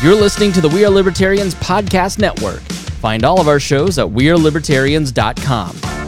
You're listening to the We Are Libertarians podcast network. Find all of our shows at wearelibertarians.com.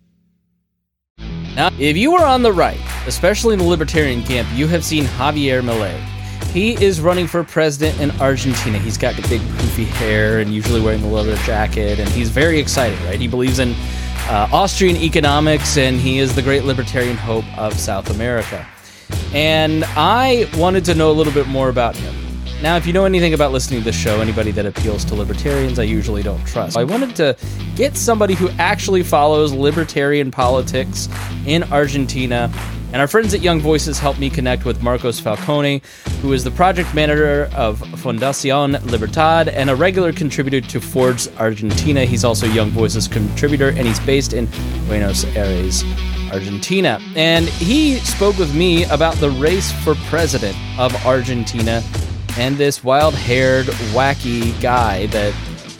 Now, if you are on the right, especially in the libertarian camp, you have seen Javier Milei. He is running for president in Argentina. He's got the big poofy hair and usually wearing a leather jacket, and he's very excited, right? He believes in Austrian economics, and he is the great libertarian hope of South America. And I wanted to know a little bit more about him. Now, if you know anything about listening to this show, anybody that appeals to libertarians, I usually don't trust. I wanted to get somebody who actually follows libertarian politics in Argentina. And our friends at Young Voices helped me connect with Marcos Falcone, who is the project manager of Fundación Libertad and a regular contributor to Forbes Argentina. He's also Young Voices contributor, and he's based in Buenos Aires, Argentina. And he spoke with me about the race for president of Argentina and this wild-haired, wacky guy that...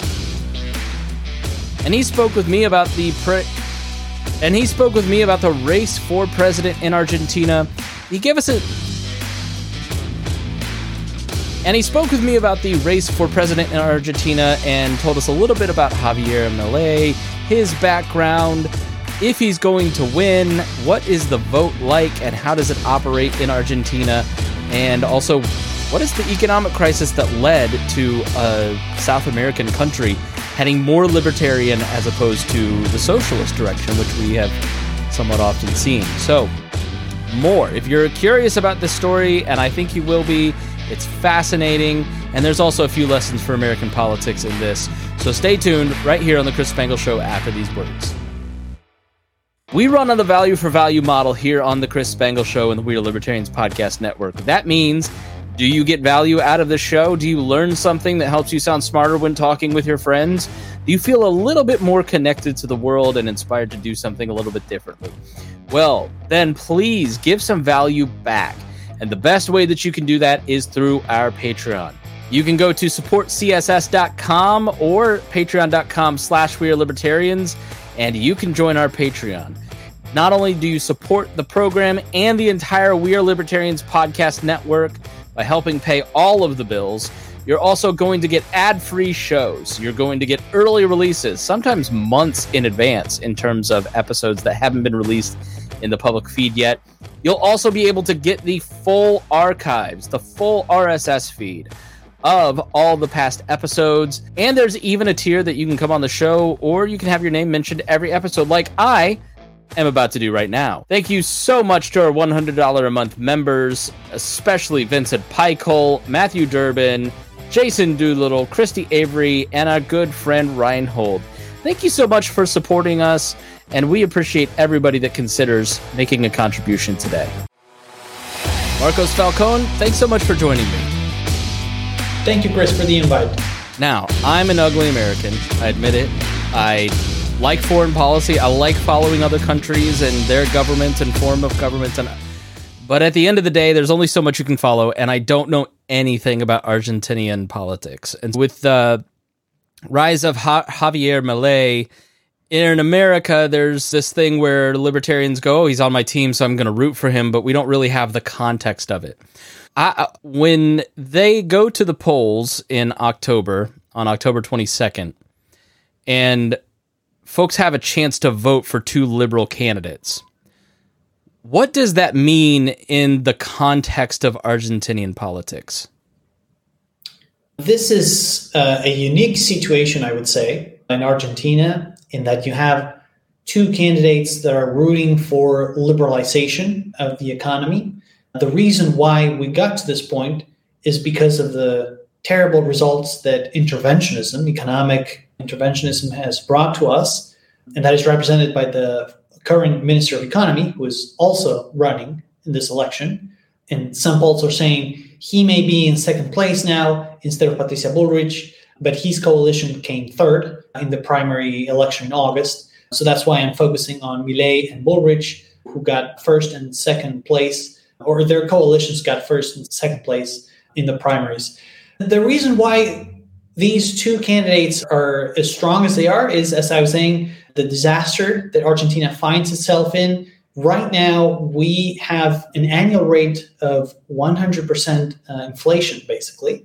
And he spoke with me about the race for president in Argentina. He spoke with me about the race for president in Argentina and told us a little bit about Javier Milei, his background, if he's going to win, what is the vote like, and how does it operate in Argentina, and also what is the economic crisis that led to a South American country heading more libertarian as opposed to the socialist direction, which we have somewhat often seen. So, more. If you're curious about this story, and I think you will be, it's fascinating, and there's also a few lessons for American politics in this. So stay tuned right here on The Chris Spangle Show after these words. We run on the value for value model here on The Chris Spangle Show and the We Are Libertarians podcast network. That means, do you get value out of the show? Do you learn something that helps you sound smarter when talking with your friends? Do you feel a little bit more connected to the world and inspired to do something a little bit differently? Well, then please give some value back. And the best way that you can do that is through our Patreon. You can go to supportcss.com or patreon.com/wearelibertarians, and you can join our Patreon. Not only do you support the program and the entire We Are Libertarians podcast network by helping pay all of the bills, you're also going to get ad-free shows. You're going to get early releases, sometimes months in advance in terms of episodes that haven't been released in the public feed yet. You'll also be able to get the full archives, the full RSS feed of all the past episodes. And there's even a tier that you can come on the show, or you can have your name mentioned every episode, like I am about to do right now. Thank you so much to our $100 a month members, especially Vincent Peichel, Matthew Durbin, Jason Doolittle, Christy Avery, and our good friend Reinhold. Thank you so much for supporting us, and we appreciate everybody that considers making a contribution today. Marcos Falcone, thanks so much for joining me. Thank you, Chris, for the invite. Now, I'm an ugly American. I admit it. I like foreign policy. I like following other countries and their government and form of government. But at the end of the day, there's only so much you can follow, and I don't know anything about Argentinian politics. And with the rise of Javier Milei in America, there's this thing where libertarians go, oh, he's on my team, so I'm going to root for him, but we don't really have the context of it. When they go to the polls in October, on October 22nd, and folks have a chance to vote for two liberal candidates, what does that mean in the context of Argentinian politics? This is a unique situation, I would say, in Argentina, in that you have two candidates that are rooting for liberalization of the economy. The reason why we got to this point is because of the terrible results that economic interventionism has brought to us, and that is represented by the current Minister of Economy, who is also running in this election. And some polls are saying he may be in second place now instead of Patricia Bullrich, but his coalition came third in the primary election in August. So that's why I'm focusing on Milei and Bullrich, who got first and second place, or their coalitions got first and second place in the primaries. The reason why these two candidates are as strong as they are is, as I was saying, the disaster that Argentina finds itself in. Right now, we have an annual rate of 100% inflation, basically.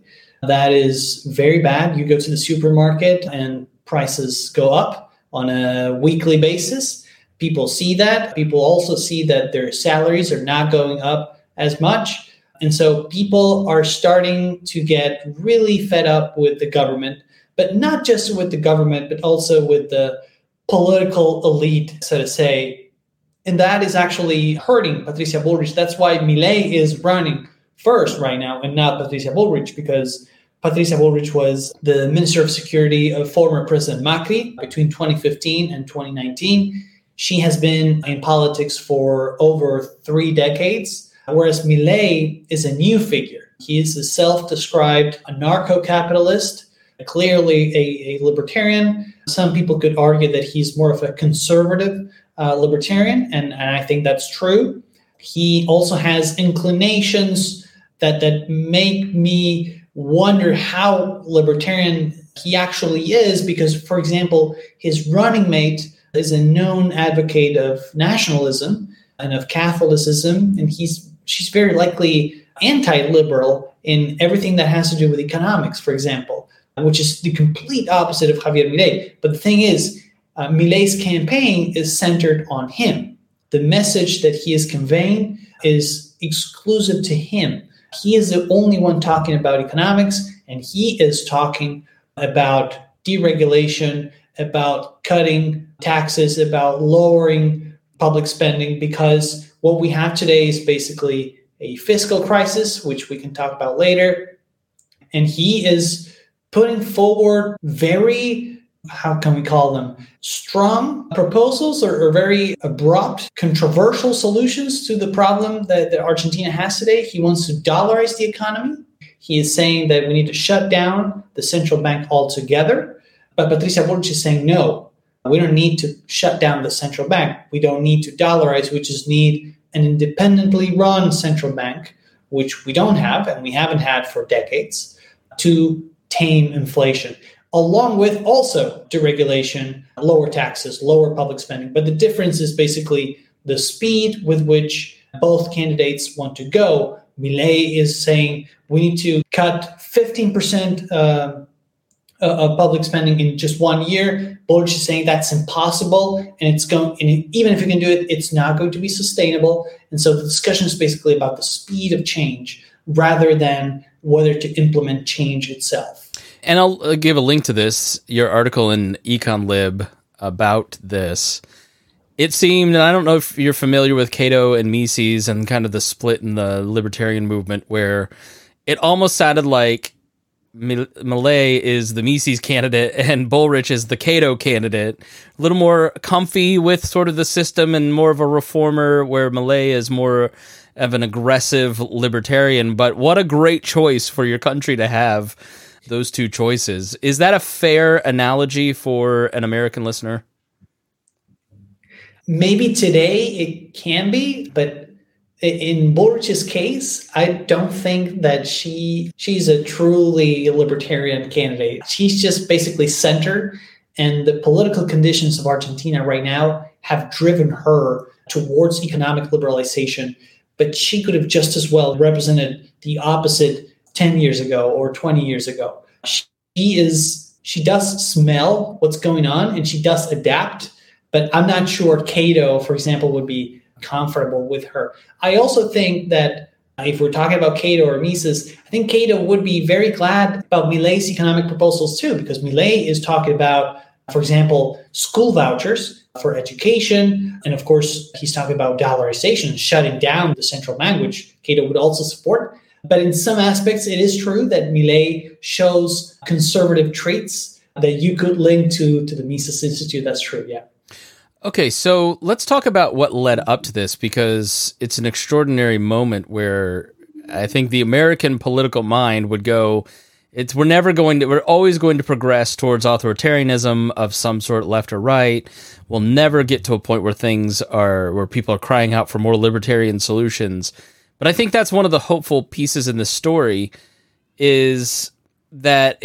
That is very bad. You go to the supermarket and prices go up on a weekly basis. People see that. People also see that their salaries are not going up as much. And so people are starting to get really fed up with the government, but not just with the government, but also with the political elite, so to say. And that is actually hurting Patricia Bullrich. That's why Milei is running first right now and not Patricia Bullrich, because Patricia Bullrich was the Minister of Security of former President Macri between 2015 and 2019. She has been in politics for over 3 decades, whereas Milei is a new figure. He is a self-described anarcho-capitalist, clearly a libertarian. Some people could argue that he's more of a conservative libertarian, and I think that's true. He also has inclinations that make me wonder how libertarian he actually is, because, for example, his running mate is a known advocate of nationalism and of Catholicism, and she's very likely anti-liberal in everything that has to do with economics, for example, which is the complete opposite of Javier Milei. But the thing is, Milei's campaign is centered on him. The message that he is conveying is exclusive to him. He is the only one talking about economics, and he is talking about deregulation, about cutting taxes, about lowering public spending, because what we have today is basically a fiscal crisis, which we can talk about later. And he is putting forward very, how can we call them, strong proposals or very abrupt, controversial solutions to the problem that Argentina has today. He wants to dollarize the economy. He is saying that we need to shut down the central bank altogether. But Patricia Bullrich is saying, no, we don't need to shut down the central bank. We don't need to dollarize. We just need an independently run central bank, which we don't have and we haven't had for decades, to tame inflation, along with also deregulation, lower taxes, lower public spending. But the difference is basically the speed with which both candidates want to go. Milei is saying we need to cut 15% of public spending in just 1 year. Bullrich is saying that's impossible, and even if you can do it, it's not going to be sustainable. And so the discussion is basically about the speed of change rather than whether to implement change itself. And I'll give a link to this, your article in EconLib about this. It seemed, and I don't know if you're familiar with Cato and Mises and kind of the split in the libertarian movement, where it almost sounded like Milei is the Mises candidate and Bullrich is the Cato candidate. A little more comfy with sort of the system and more of a reformer, where Milei is more of an aggressive libertarian. But what a great choice for your country to have those two choices. Is that a fair analogy for an American listener? Maybe today it can be, but in Bullrich's case, I don't think that she's a truly libertarian candidate. She's just basically center, and the political conditions of Argentina right now have driven her towards economic liberalization, but she could have just as well represented the opposite 10 years ago or 20 years ago. She does smell what's going on and she does adapt, but I'm not sure Cato, for example, would be comfortable with her. I also think that if we're talking about Cato or Mises, I think Cato would be very glad about Milei's economic proposals too, because Milei is talking about, for example, school vouchers for education. And of course, he's talking about dollarization, shutting down the central bank, which Cato would also support. But in some aspects, it is true that Milei shows conservative traits that you could link to the Mises Institute. That's true, yeah. Okay, so let's talk about what led up to this, because it's an extraordinary moment where I think the American political mind would go, we're always going to progress towards authoritarianism of some sort, left or right. We'll never get to a point where people are crying out for more libertarian solutions. But I think that's one of the hopeful pieces in this story, is that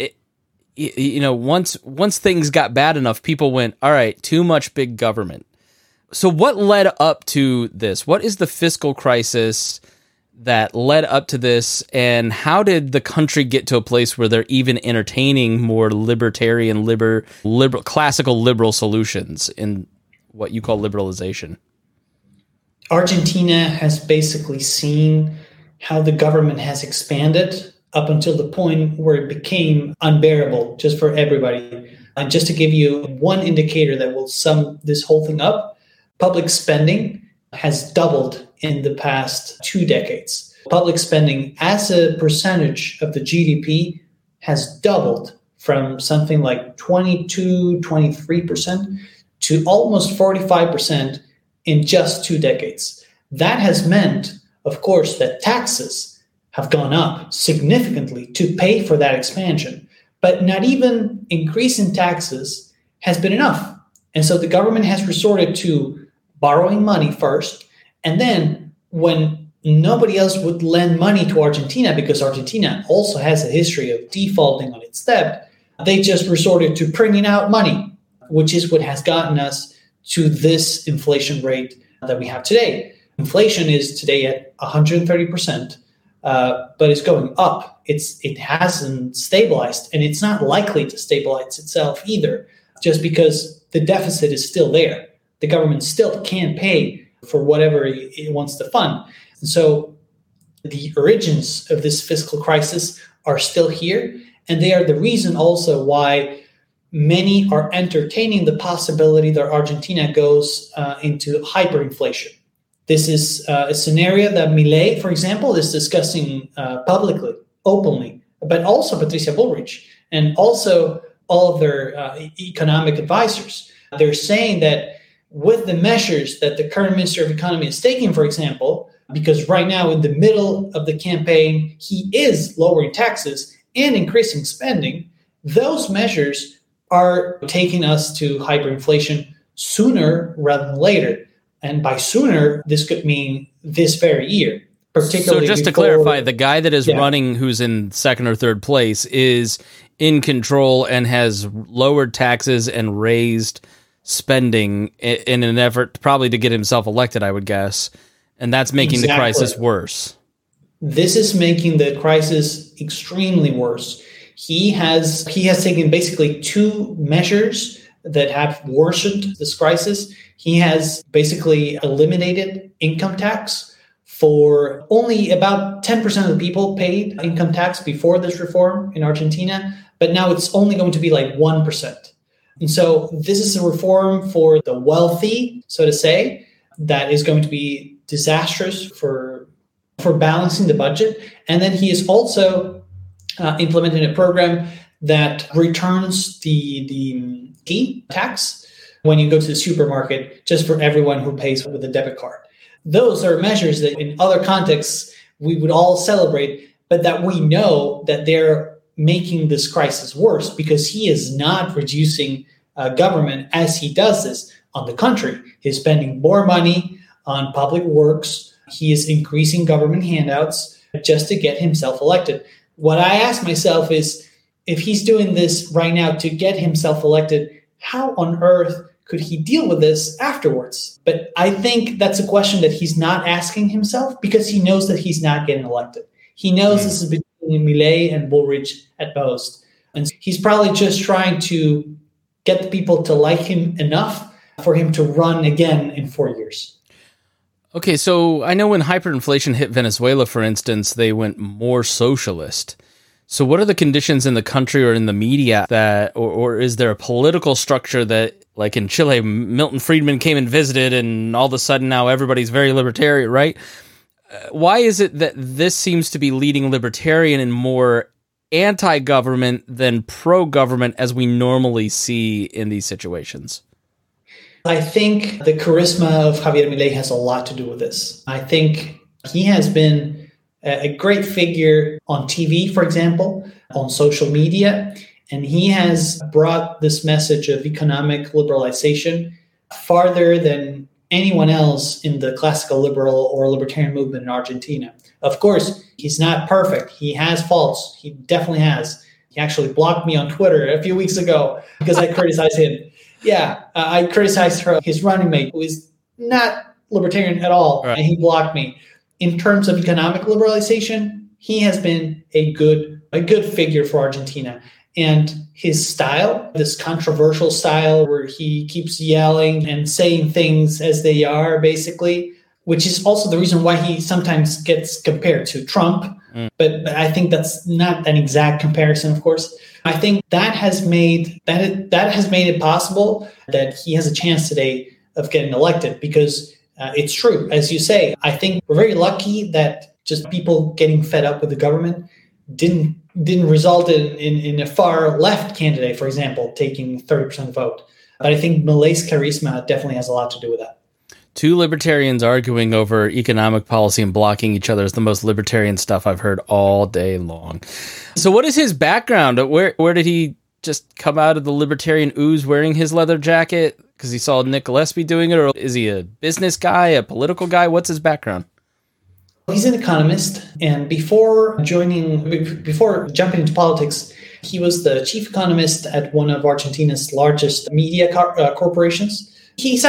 once things got bad enough, people went, all right, too much big government. So what led up to this? What is the fiscal crisis that led up to this, and how did the country get to a place where they're even entertaining more libertarian, liberal, classical liberal solutions in what you call liberalization? Argentina has basically seen how the government has expanded up until the point where it became unbearable just for everybody. And just to give you one indicator that will sum this whole thing up, public spending has doubled in the past 2 decades. Public spending as a percentage of the GDP has doubled from something like 22, 23% to almost 45% in just 2 decades. That has meant, of course, that taxes have gone up significantly to pay for that expansion. But not even increasing taxes has been enough. And so the government has resorted to borrowing money first. And then when nobody else would lend money to Argentina, because Argentina also has a history of defaulting on its debt, they just resorted to printing out money, which is what has gotten us to this inflation rate that we have today. Inflation is today at 130%, but it's going up. It hasn't stabilized, and it's not likely to stabilize itself either, just because the deficit is still there. The government still can't pay for whatever it wants to fund. And so the origins of this fiscal crisis are still here, and they are the reason also why many are entertaining the possibility that Argentina goes into hyperinflation. This is a scenario that Milei, for example, is discussing publicly, openly, but also Patricia Bullrich and also all of their economic advisors. They're saying that with the measures that the current Minister of Economy is taking, for example, because right now in the middle of the campaign, he is lowering taxes and increasing spending, those measures are taking us to hyperinflation sooner rather than later. And by sooner, this could mean this very year. Particularly so just to clarify, the guy that is running, who's in second or third place, is in control and has lowered taxes and raised spending in an effort probably to get himself elected, I would guess. And that's making the crisis worse. This is making the crisis extremely worse. He has taken basically 2 measures that have worsened this crisis. He has basically eliminated income tax for only about 10% of the people paid income tax before this reform in Argentina, but now it's only going to be like 1%. And so this is a reform for the wealthy, so to say, that is going to be disastrous for balancing the budget. And then he is also implementing a program that returns the fee tax when you go to the supermarket, just for everyone who pays with a debit card. Those are measures that in other contexts we would all celebrate, but that we know that they're making this crisis worse because he is not reducing government as he does this. On the contrary, he's spending more money on public works. He is increasing government handouts just to get himself elected. What I ask myself is, if he's doing this right now to get himself elected, how on earth could he deal with this afterwards? But I think that's a question that he's not asking himself because he knows that he's not getting elected. He knows this is between Milei and Bullrich at most. And he's probably just trying to get the people to like him enough for him to run again in 4 years. Okay, so I know when hyperinflation hit Venezuela, for instance, they went more socialist. So what are the conditions in the country or in the media that, or is there a political structure that, like in Chile, Milton Friedman came and visited and all of a sudden now everybody's very libertarian, right? Why is it that this seems to be leading libertarian and more anti-government than pro-government as we normally see in these situations? I think the charisma of Javier Milei has a lot to do with this. I think he has been a great figure on TV, for example, on social media, and he has brought this message of economic liberalization farther than anyone else in the classical liberal or libertarian movement in Argentina. Of course, he's not perfect. He has faults. He definitely has. He actually blocked me on Twitter a few weeks ago because I criticized him. Yeah, I criticized his running mate, who is not libertarian at all, right. And he blocked me. in terms of economic liberalization, he has been a good figure for Argentina. And his style, this controversial style where he keeps yelling and saying things as they are, basically, which is also the reason why he sometimes gets compared to Trump. But I think that's not an exact comparison, of course. I think that has made it possible that he has a chance today of getting elected, because it's true, as you say. I think we're very lucky that just people getting fed up with the government didn't result in a far left candidate, for example, taking 30% of the vote. But I think Milei's charisma definitely has a lot to do with that. Two libertarians arguing over economic policy and blocking each other is the most libertarian stuff I've heard all day long. So what is his background? Where did he just come out of the libertarian ooze wearing his leather jacket because he saw Nick Gillespie doing it? Or is he a business guy, a political guy? What's his background? He's an economist, and before jumping into politics, he was the chief economist at one of Argentina's largest media corporations. He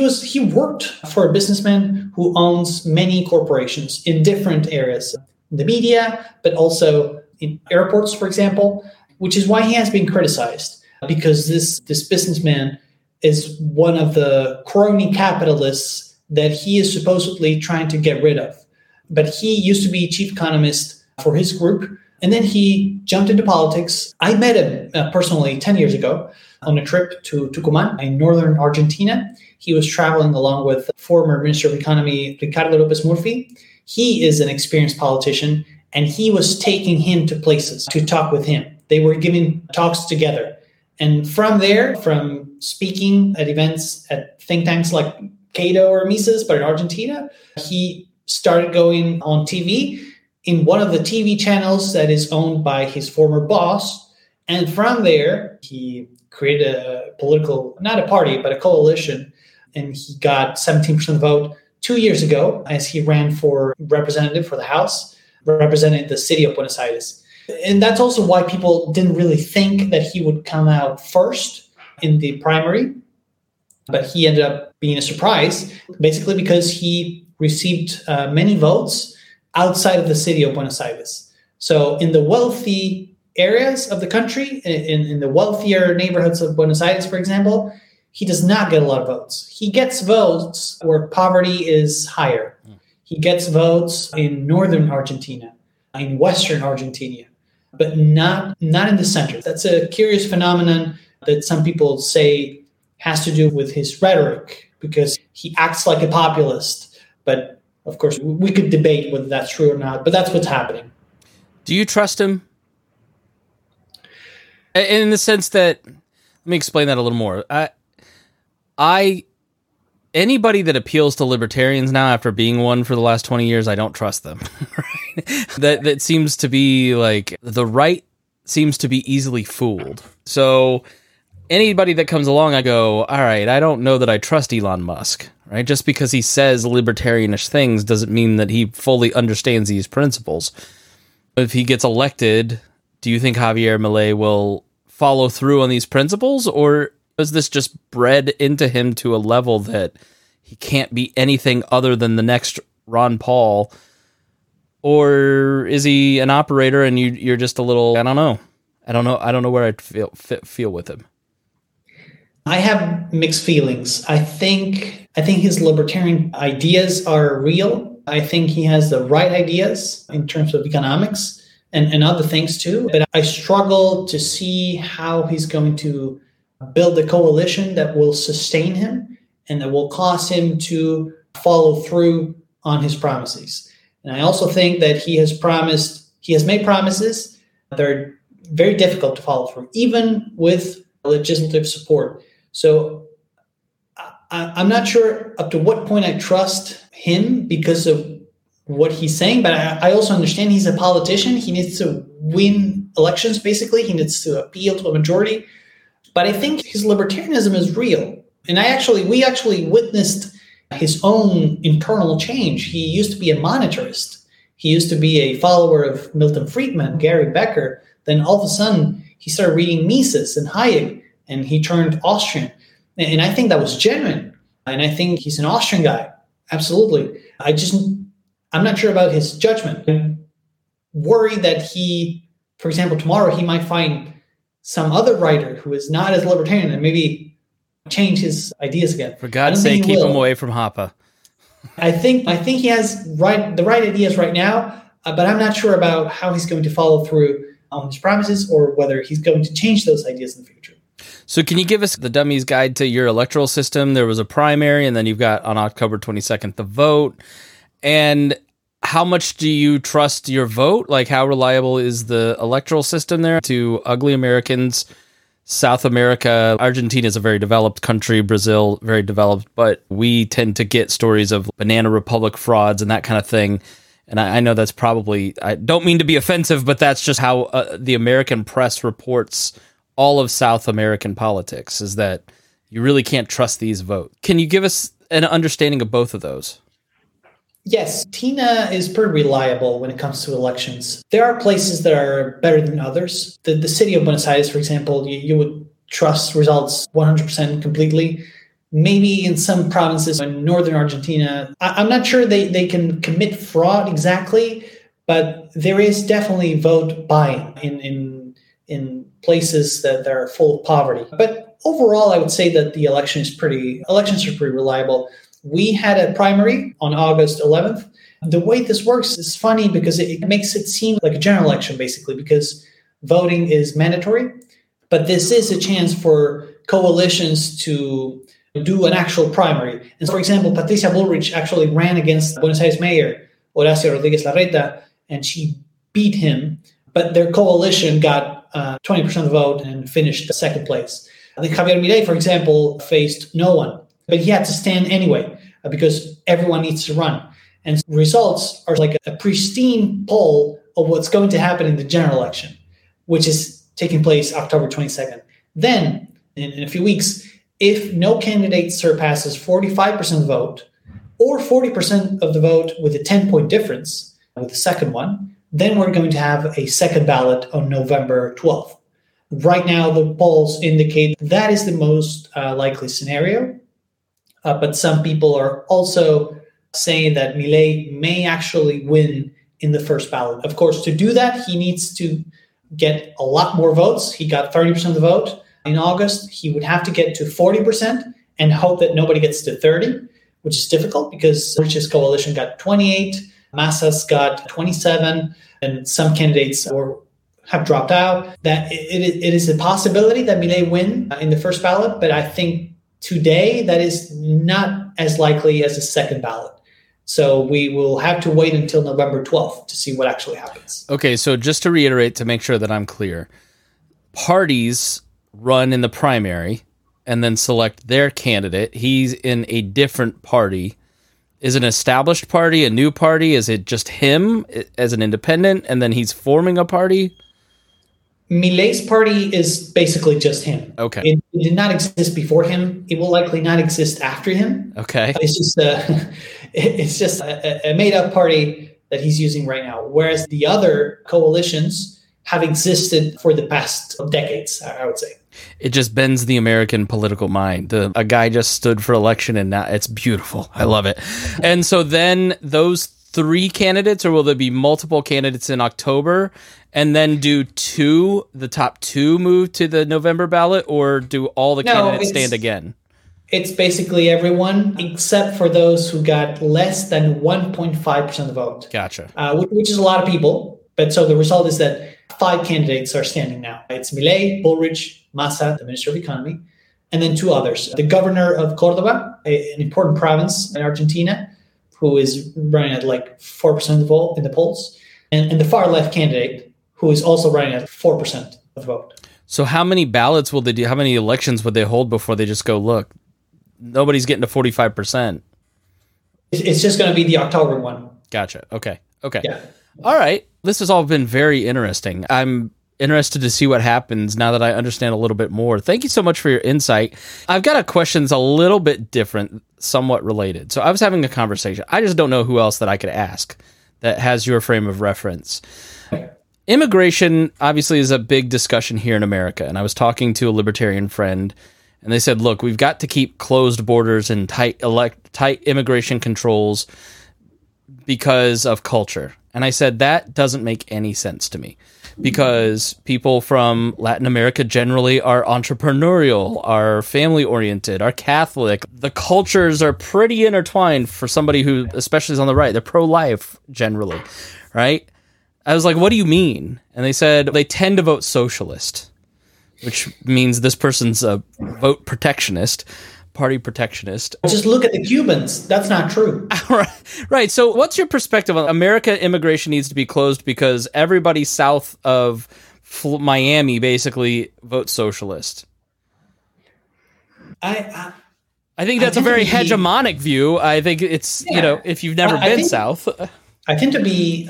worked for a businessman who owns many corporations in different areas, the media, but also in airports, for example, which is why he has been criticized, because this businessman is one of the crony capitalists that he is supposedly trying to get rid of. But he used to be chief economist for his group, and then he jumped into politics. I met him personally 10 years ago on a trip to Tucumán in northern Argentina. He was traveling along with former Minister of Economy Ricardo López Murphy. He is an experienced politician, and he was taking him to places to talk with him. They were giving talks together. And from there, from speaking at events at think tanks like Cato or Mises, but in Argentina, he started going on TV in one of the TV channels that is owned by his former boss. And from there, he created a political, not a party, but a coalition. And he got 17% of the vote 2 years ago as he ran for representative for the House, representing the city of Buenos Aires. And that's also why people didn't really think that he would come out first in the primary. But he ended up being a surprise, basically because he received many votes outside of the city of Buenos Aires. So in the wealthy areas of the country, in the wealthier neighborhoods of Buenos Aires, for example, he does not get a lot of votes. He gets votes where poverty is higher. He gets votes in northern Argentina, in western Argentina, but not in the center. That's a curious phenomenon that some people say has to do with his rhetoric, because he acts like a populist. But of course, we could debate whether that's true or not, but that's what's happening. Do you trust him? In the sense that, let me explain that a little more. Anybody that appeals to libertarians now after being one for the last 20 years, I don't trust them. Right? That seems to be like, the right seems to be easily fooled. So anybody that comes along, I go, all right, I don't know that I trust Elon Musk, right? Just because he says libertarianish things doesn't mean that he fully understands these principles. If he gets elected, do you think Javier Milei will follow through on these principles, or is this just bred into him to a level that he can't be anything other than the next Ron Paul? Or is he an operator and you're just a little, I don't know where I'd feel with him. I have mixed feelings. I think his libertarian ideas are real. I think he has the right ideas in terms of economics and other things too. But I struggle to see how he's going to build a coalition that will sustain him and that will cause him to follow through on his promises. And I also think that he has made promises that are very difficult to follow through, even with legislative support. So I'm not sure up to what point I trust him because of what he's saying, but I also understand he's a politician. He needs to win elections, basically. He needs to appeal to a majority. But I think his libertarianism is real. And we actually witnessed his own internal change. He used to be a monetarist. He used to be a follower of Milton Friedman, Gary Becker. Then all of a sudden, he started reading Mises and Hayek, and he turned Austrian. And I think that was genuine. And I think he's an Austrian guy. Absolutely. I'm not sure about his judgment. I'm worried that he, for example, tomorrow he might find some other writer who is not as libertarian and maybe change his ideas again. For God's sake, keep him away from Hoppe. I think he has the right ideas right now, but I'm not sure about how he's going to follow through on his promises or whether he's going to change those ideas in the future. So can you give us the dummy's guide to your electoral system? There was a primary, and then you've got on October 22nd the vote. And how much do you trust your vote? Like, how reliable is the electoral system there to ugly Americans? South America, Argentina is a very developed country, Brazil, very developed, but we tend to get stories of banana republic frauds and that kind of thing. And I know that's probably, I don't mean to be offensive, but that's just how the American press reports all of South American politics, is that you really can't trust these votes. Can you give us an understanding of both of those? Yes, Tina is pretty reliable when it comes to elections. There are places that are better than others. The city of Buenos Aires, for example, you would trust results 100% completely. Maybe in some provinces in northern Argentina, I'm not sure they can commit fraud exactly, but there is definitely vote buying in places that are full of poverty. But overall, I would say that the elections are pretty reliable. We had a primary on August 11th. The way this works is funny because it makes it seem like a general election, basically, because voting is mandatory. But this is a chance for coalitions to do an actual primary. And so, for example, Patricia Bullrich actually ran against Buenos Aires Mayor Horacio Rodríguez Larreta, and she beat him. But their coalition got 20% of the vote and finished second place. I think Javier Milei, for example, faced no one. But he had to stand anyway because everyone needs to run. And results are like a pristine poll of what's going to happen in the general election, which is taking place October 22nd. Then, in a few weeks, if no candidate surpasses 45% of the vote or 40% of the vote with a 10-point difference with the second one, then we're going to have a second ballot on November 12th. Right now, the polls indicate that is the most likely scenario. But some people are also saying that Milei may actually win in the first ballot. Of course, to do that, he needs to get a lot more votes. He got 30% of the vote in August. He would have to get to 40% and hope that nobody gets to 30, which is difficult because Bullrich's coalition got 28, Massa's got 27, and some candidates have dropped out. That it is a possibility that Milei win in the first ballot, but I think today, that is not as likely as a second ballot. So we will have to wait until November 12th to see what actually happens. Okay, so just to reiterate, to make sure that I'm clear, parties run in the primary and then select their candidate. He's in a different party. Is it an established party, a new party? Is it just him as an independent, and then he's forming a party? Milei's party is basically just him. Okay. It did not exist before him. It will likely not exist after him. Okay. It's just a made-up party that he's using right now, whereas the other coalitions have existed for the past decades, I would say. It just bends the American political mind. A guy just stood for election, and now it's beautiful. I love it. And so then those three candidates, or will there be multiple candidates in October, and then do the top two move to the November ballot, or do all the candidates stand again? It's basically everyone except for those who got less than 1.5% of the vote. Gotcha. Which is a lot of people. But so the result is that 5 candidates are standing now. It's Milei, Bullrich, Massa, the Minister of Economy, and then 2 others. The governor of Cordoba, an important province in Argentina, who is running at like 4% of the vote in the polls, and the far left candidate, who is also running at 4% of the vote. So how many ballots will they do? How many elections would they hold before they just go, look, nobody's getting to 45%? It's just going to be the October one. Gotcha. Okay. Yeah. All right. This has all been very interesting. I'm interested to see what happens now that I understand a little bit more. Thank you so much for your insight. I've got a question that's a little bit different, somewhat related. So I was having a conversation. I just don't know who else that I could ask that has your frame of reference. Immigration obviously is a big discussion here in America. And I was talking to a libertarian friend, and they said, look, we've got to keep closed borders and tight immigration controls because of culture. And I said, that doesn't make any sense to me, because people from Latin America generally are entrepreneurial, are family oriented, are Catholic. The cultures are pretty intertwined for somebody who, especially is on the right, they're pro-life generally, right? I was like, what do you mean? And they said they tend to vote socialist, which means this person's a vote protectionist. Party protectionist. Just look at the Cubans. That's not true. Right. So what's your perspective on America? Immigration needs to be closed because everybody south of Miami basically votes socialist. I think that's a very hegemonic view. I think it's, if you've never been south. I tend to be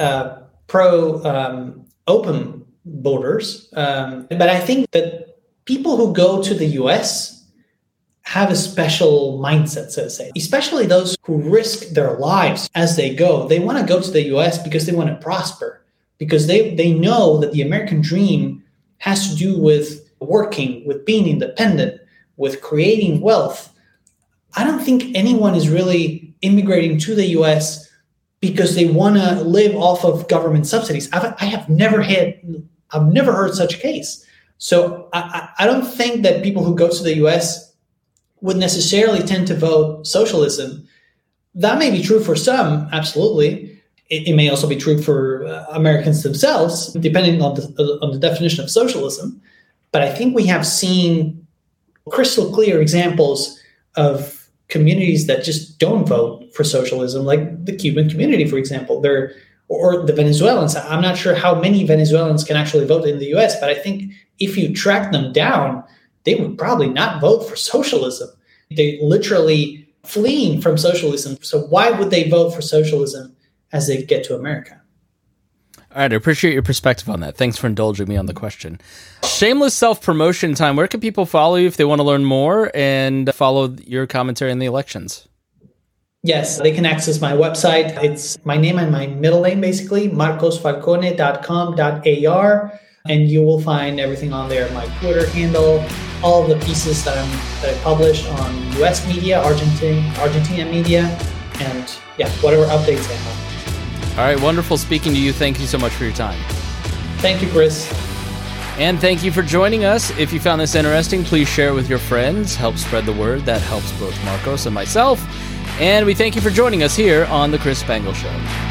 pro open borders. But I think that people who go to the U.S. have a special mindset, so to say, especially those who risk their lives as they go. They want to go to the US because they want to prosper, because they know that the American dream has to do with working, with being independent, with creating wealth. I don't think anyone is really immigrating to the US because they want to live off of government subsidies. I've never heard such a case. So I don't think that people who go to the US would necessarily tend to vote socialism. That may be true for some, absolutely. It may also be true for Americans themselves, depending on the definition of socialism. But I think we have seen crystal clear examples of communities that just don't vote for socialism, like the Cuban community, for example, or the Venezuelans. I'm not sure how many Venezuelans can actually vote in the US, but I think if you track them down, they would probably not vote for socialism. They're literally fleeing from socialism. So why would they vote for socialism as they get to America? All right, I appreciate your perspective on that. Thanks for indulging me on the question. Shameless self-promotion time. Where can people follow you if they want to learn more and follow your commentary on the elections? Yes, they can access my website. It's my name and my middle name, basically, marcosfalcone.com.ar. And you will find everything on there, my Twitter handle, all of the pieces that I publish on US media, Argentina media, and whatever updates I have. All right, wonderful speaking to you. Thank you so much for your time. Thank you, Chris. And thank you for joining us. If you found this interesting, please share it with your friends. Help spread the word. That helps both Marcos and myself. And we thank you for joining us here on The Chris Spangle Show.